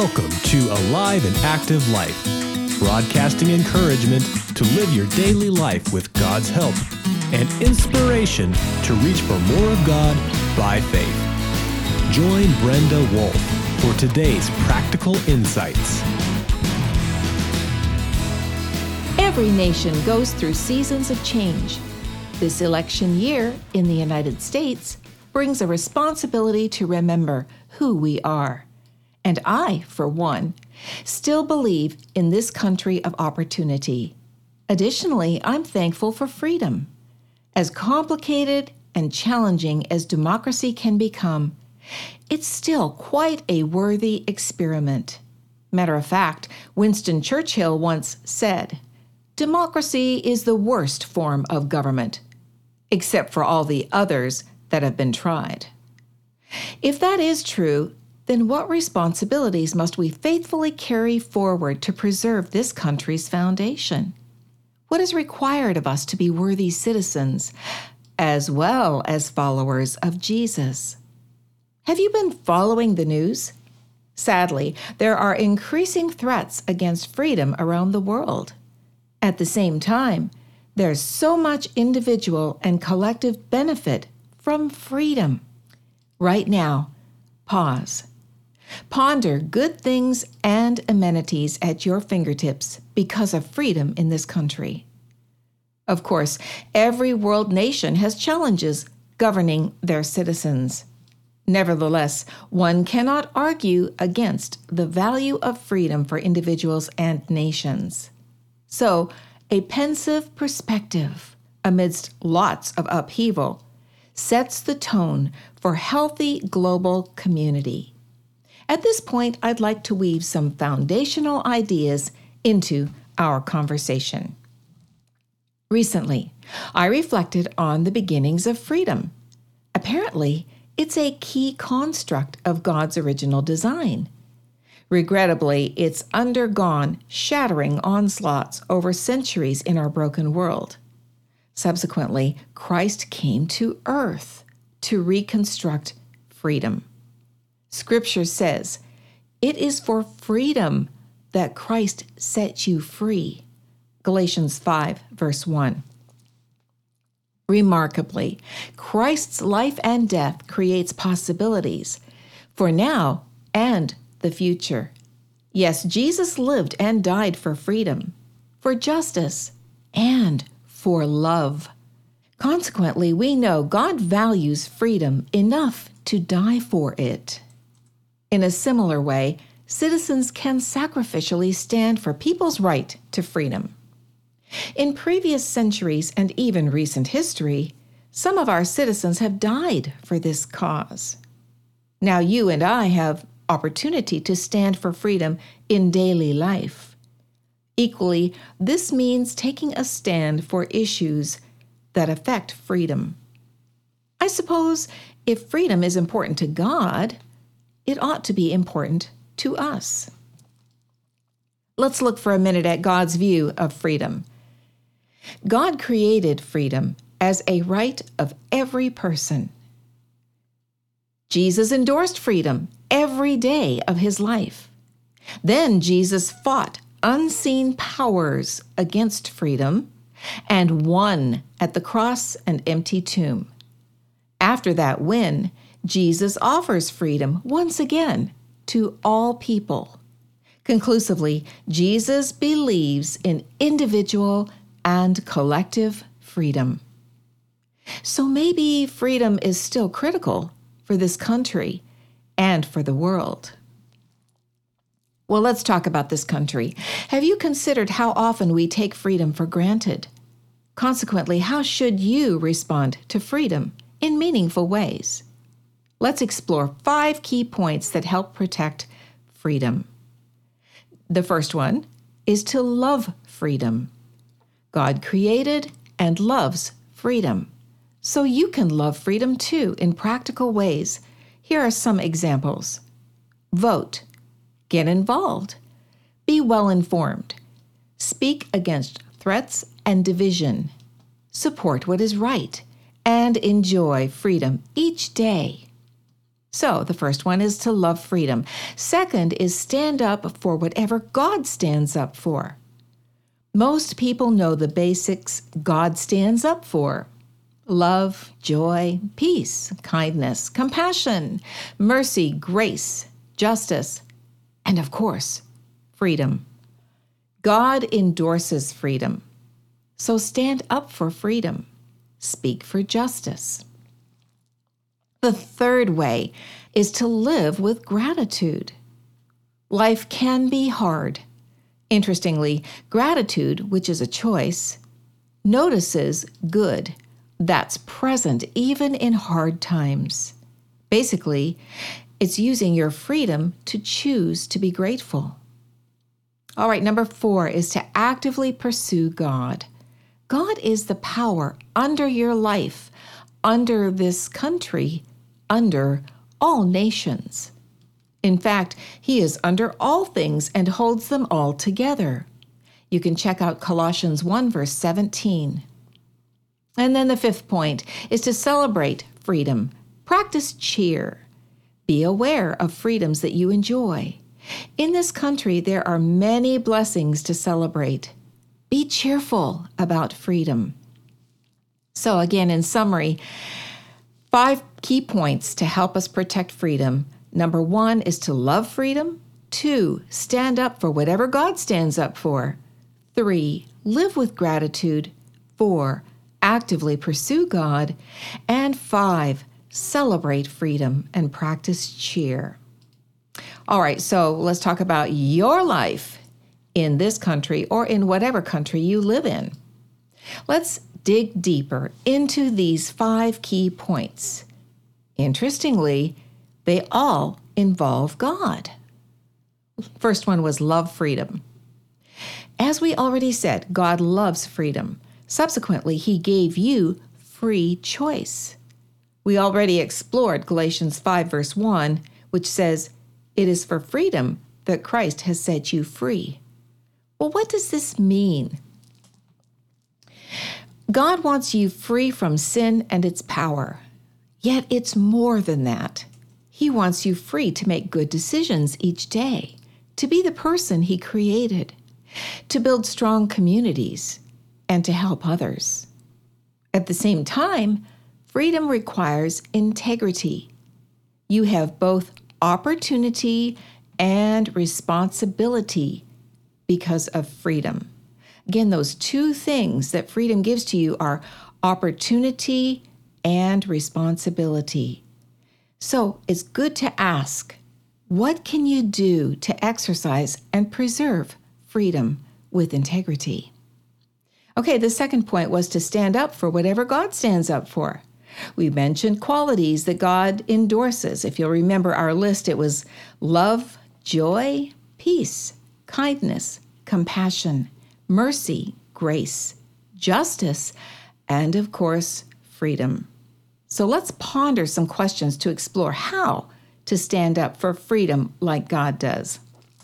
Welcome to Alive and Active Life, broadcasting encouragement to live your daily life with God's help and inspiration to reach for more of God by faith. Join Brenda Wolf for today's practical insights. Every nation goes through seasons of change. This election year in the United States brings a responsibility to remember who we are. And I, for one, still believe in this country of opportunity. Additionally, I'm thankful for freedom. As complicated and challenging as democracy can become, it's still quite a worthy experiment. Matter of fact, Winston Churchill once said, "Democracy is the worst form of government, except for all the others that have been tried." If that is true, then what responsibilities must we faithfully carry forward to preserve this country's foundation? What is required of us to be worthy citizens, as well as followers of Jesus? Have you been following the news? Sadly, there are increasing threats against freedom around the world. At the same time, there's so much individual and collective benefit from freedom. Right now, pause. Ponder good things and amenities at your fingertips because of freedom in this country. Of course, every world nation has challenges governing their citizens. Nevertheless, one cannot argue against the value of freedom for individuals and nations. So, a pensive perspective amidst lots of upheaval sets the tone for healthy global community. At this point, I'd like to weave some foundational ideas into our conversation. Recently, I reflected on the beginnings of freedom. Apparently, it's a key construct of God's original design. Regrettably, it's undergone shattering onslaughts over centuries in our broken world. Subsequently, Christ came to earth to reconstruct freedom. Scripture says, "It is for freedom that Christ set you free." Galatians 5, verse 1. Remarkably, Christ's life and death creates possibilities for now and the future. Yes, Jesus lived and died for freedom, for justice, and for love. Consequently, we know God values freedom enough to die for it. In a similar way, citizens can sacrificially stand for people's right to freedom. In previous centuries and even recent history, some of our citizens have died for this cause. Now you and I have opportunity to stand for freedom in daily life. Equally, this means taking a stand for issues that affect freedom. I suppose if freedom is important to God, it ought to be important to us. Let's look for a minute at God's view of freedom. God created freedom as a right of every person. Jesus endorsed freedom every day of his life. Then Jesus fought unseen powers against freedom and won at the cross and empty tomb. After that win, Jesus offers freedom once again to all people. Conclusively, Jesus believes in individual and collective freedom. So maybe freedom is still critical for this country and for the world. Well, let's talk about this country. Have you considered how often we take freedom for granted? Consequently, how should you respond to freedom in meaningful ways? Let's explore 5 key points that help protect freedom. The first one is to love freedom. God created and loves freedom. So you can love freedom too in practical ways. Here are some examples. Vote. Get involved. Be well informed. Speak against threats and division. Support what is right and enjoy freedom each day. So the first one is to love freedom. Second is stand up for whatever God stands up for. Most people know the basics God stands up for: love, joy, peace, kindness, compassion, mercy, grace, justice, and of course, freedom. God endorses freedom. So stand up for freedom. Speak for justice. The third way is to live with gratitude. Life can be hard. Interestingly, gratitude, which is a choice, notices good that's present even in hard times. Basically, it's using your freedom to choose to be grateful. All right, number 4 is to actively pursue God. God is the power under your life, under this country, under all nations. In fact, He is under all things and holds them all together. You can check out Colossians 1, verse 17. And then the 5th point is to celebrate freedom. Practice cheer. Be aware of freedoms that you enjoy. In this country, there are many blessings to celebrate. Be cheerful about freedom. So again, in summary, 5 key points to help us protect freedom. Number 1 is to love freedom. 2, stand up for whatever God stands up for. 3, live with gratitude. 4, actively pursue God. And 5, celebrate freedom and practice cheer. All right, so let's talk about your life in this country or in whatever country you live in. Let's dig deeper into these 5 key points. Interestingly, they all involve God. First one was love freedom. As we already said, God loves freedom. Subsequently, He gave you free choice. We already explored Galatians 5, verse 1, which says, "It is for freedom that Christ has set you free." Well, what does this mean? God wants you free from sin and its power. Yet it's more than that. He wants you free to make good decisions each day, to be the person He created, to build strong communities, and to help others. At the same time, freedom requires integrity. You have both opportunity and responsibility because of freedom. Again, those 2 things that freedom gives to you are opportunity and responsibility. So it's good to ask, what can you do to exercise and preserve freedom with integrity? Okay, the second point was to stand up for whatever God stands up for. We mentioned qualities that God endorses. If you'll remember our list, it was love, joy, peace, kindness, compassion, mercy, grace, justice, and of course, freedom. So let's ponder some questions to explore how to stand up for freedom like God does.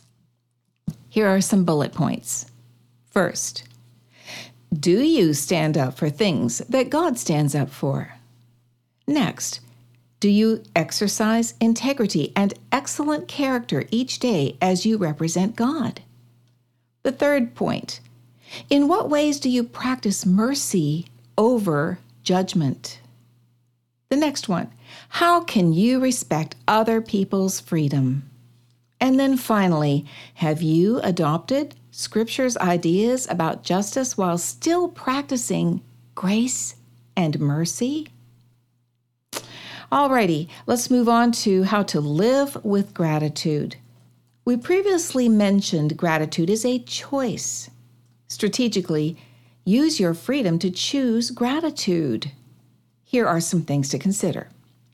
Here are some bullet points. First, do you stand up for things that God stands up for? Next, do you exercise integrity and excellent character each day as you represent God? The third point, in what ways do you practice mercy over judgment? The next one, how can you respect other people's freedom? And then finally, have you adopted Scripture's ideas about justice while still practicing grace and mercy? Alrighty, let's move on to how to live with gratitude. We previously mentioned gratitude is a choice. Strategically, use your freedom to choose gratitude. Here are some things to consider.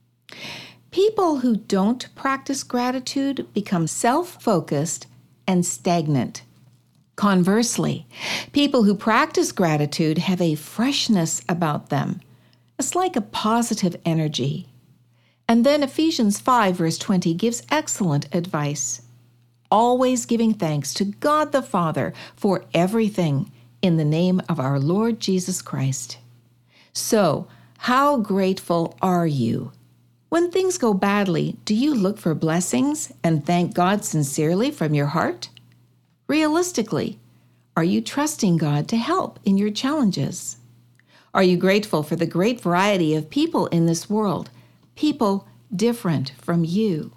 People who don't practice gratitude become self-focused and stagnant. Conversely, people who practice gratitude have a freshness about them. It's like a positive energy. And then Ephesians 5, verse 20 gives excellent advice. Always giving thanks to God the Father for everything in the name of our Lord Jesus Christ. So, how grateful are you? When things go badly, do you look for blessings and thank God sincerely from your heart? Realistically, are you trusting God to help in your challenges? Are you grateful for the great variety of people in this world, people different from you?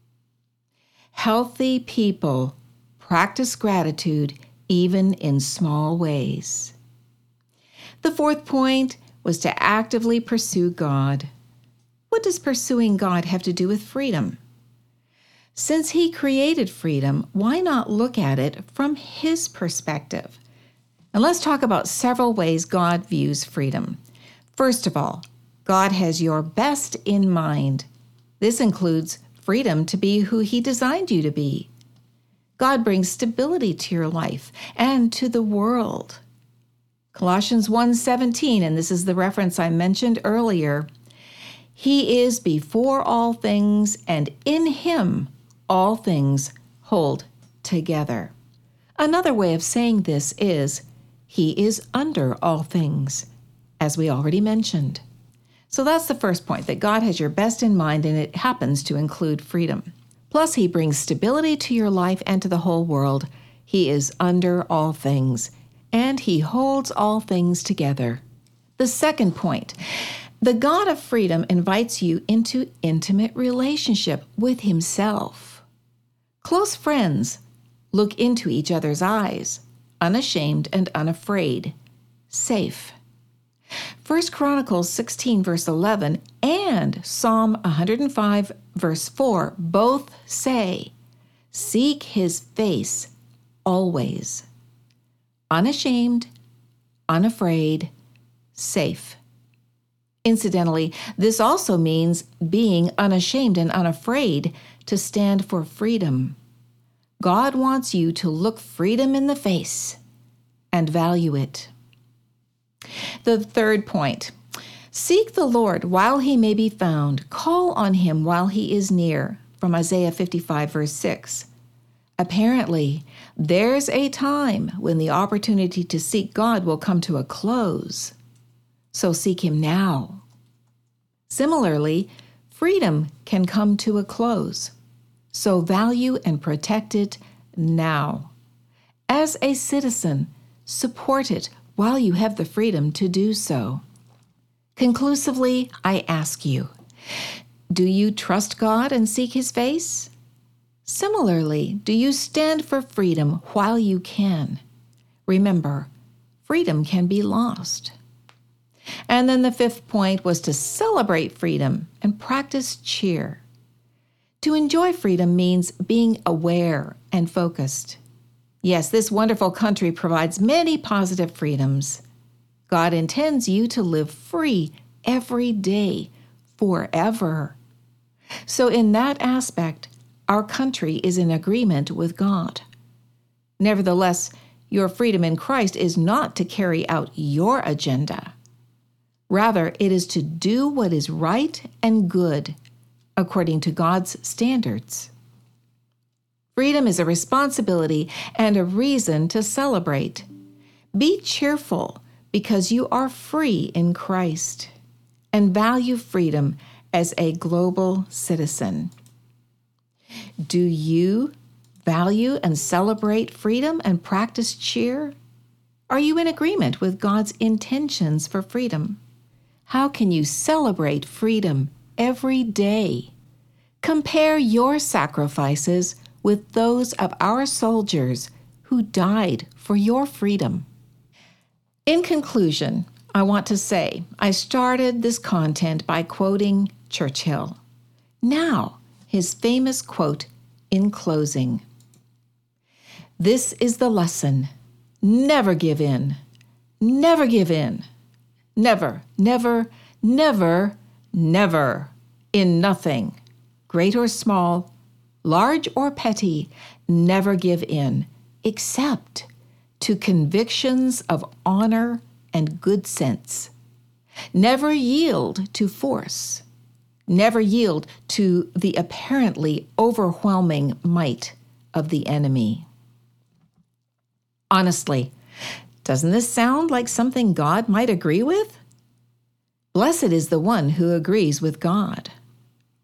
Healthy people practice gratitude even in small ways. The fourth point was to actively pursue God. What does pursuing God have to do with freedom? Since He created freedom, why not look at it from His perspective? And let's talk about several ways God views freedom. First of all, God has your best in mind. This includes freedom to be who He designed you to be. God brings stability to your life and to the world. Colossians 1:17, and this is the reference I mentioned earlier, He is before all things, and in Him all things hold together. Another way of saying this is, He is under all things, as we already mentioned. So that's the first point, that God has your best in mind, and it happens to include freedom. Plus, He brings stability to your life and to the whole world. He is under all things, and He holds all things together. The second point, the God of freedom invites you into intimate relationship with Himself. Close friends look into each other's eyes, unashamed and unafraid, safe. 1 Chronicles 16, verse 11, and Psalm 105, verse 4 both say, seek His face always. Unashamed, unafraid, safe. Incidentally, this also means being unashamed and unafraid to stand for freedom. God wants you to look freedom in the face and value it. The third point, seek the Lord while He may be found. Call on Him while He is near, from Isaiah 55, verse 6. Apparently, there's a time when the opportunity to seek God will come to a close. So seek Him now. Similarly, freedom can come to a close. So value and protect it now. As a citizen, support it while you have the freedom to do so. Conclusively, I ask you, do you trust God and seek His face? Similarly, do you stand for freedom while you can? Remember, freedom can be lost. And then the fifth point was to celebrate freedom and practice cheer. To enjoy freedom means being aware and focused. Yes, this wonderful country provides many positive freedoms. God intends you to live free every day, forever. So in that aspect, our country is in agreement with God. Nevertheless, your freedom in Christ is not to carry out your agenda. Rather, it is to do what is right and good, according to God's standards. Freedom is a responsibility and a reason to celebrate. Be cheerful because you are free in Christ, and value freedom as a global citizen. Do you value and celebrate freedom and practice cheer? Are you in agreement with God's intentions for freedom? How can you celebrate freedom every day? Compare your sacrifices with those of our soldiers who died for your freedom. In conclusion, I want to say I started this content by quoting Churchill. Now, his famous quote in closing. This is the lesson. Never give in. Never give in. Never, never, never, never. In nothing, great or small, large or petty, never give in, except to convictions of honor and good sense. Never yield to force. Never yield to the apparently overwhelming might of the enemy. Honestly, doesn't this sound like something God might agree with? Blessed is the one who agrees with God.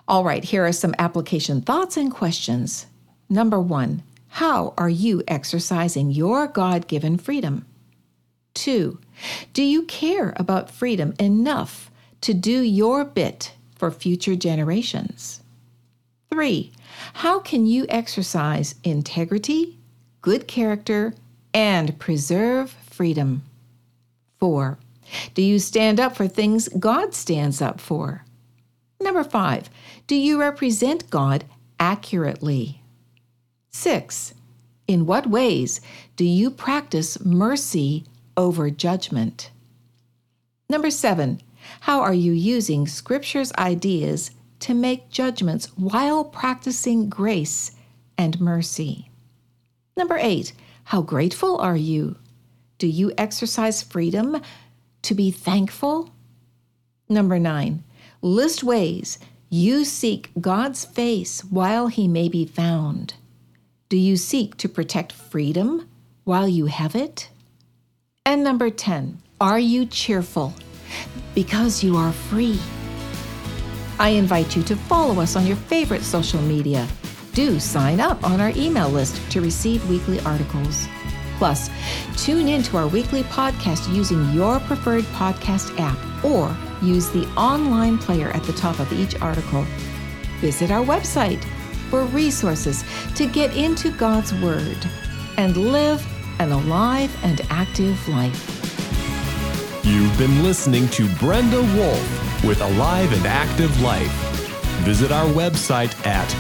All right, here are some application thoughts and questions. Number 1, how are you exercising your God-given freedom? 2, do you care about freedom enough to do your bit for future generations? 3, how can you exercise integrity, good character, and preserve freedom? 4, do you stand up for things God stands up for? Number 5, do you represent God accurately? 6, in what ways do you practice mercy over judgment? Number 7, how are you using Scripture's ideas to make judgments while practicing grace and mercy? Number 8, how grateful are you? Do you exercise freedom to be thankful? Number 9, list ways you seek God's face while He may be found. Do you seek to protect freedom while you have it? And number 10, are you cheerful because you are free? I invite you to follow us on your favorite social media. Do sign up on our email list to receive weekly articles. Plus, tune in to our weekly podcast using your preferred podcast app or use the online player at the top of each article. Visit our website for resources to get into God's Word and live an alive and active life. You've been listening to Brenda Wolf with Alive and Active Life. Visit our website at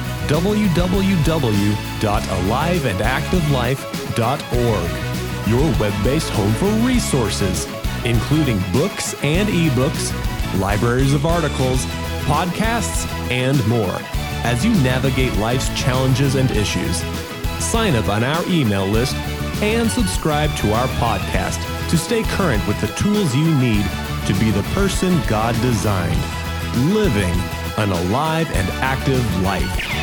www.aliveandactivelife.org, your web-based home for resources, including books and ebooks, libraries of articles, podcasts, and more, as you navigate life's challenges and issues. Sign up on our email list and subscribe to our podcast to stay current with the tools you need to be the person God designed, living an alive and active life.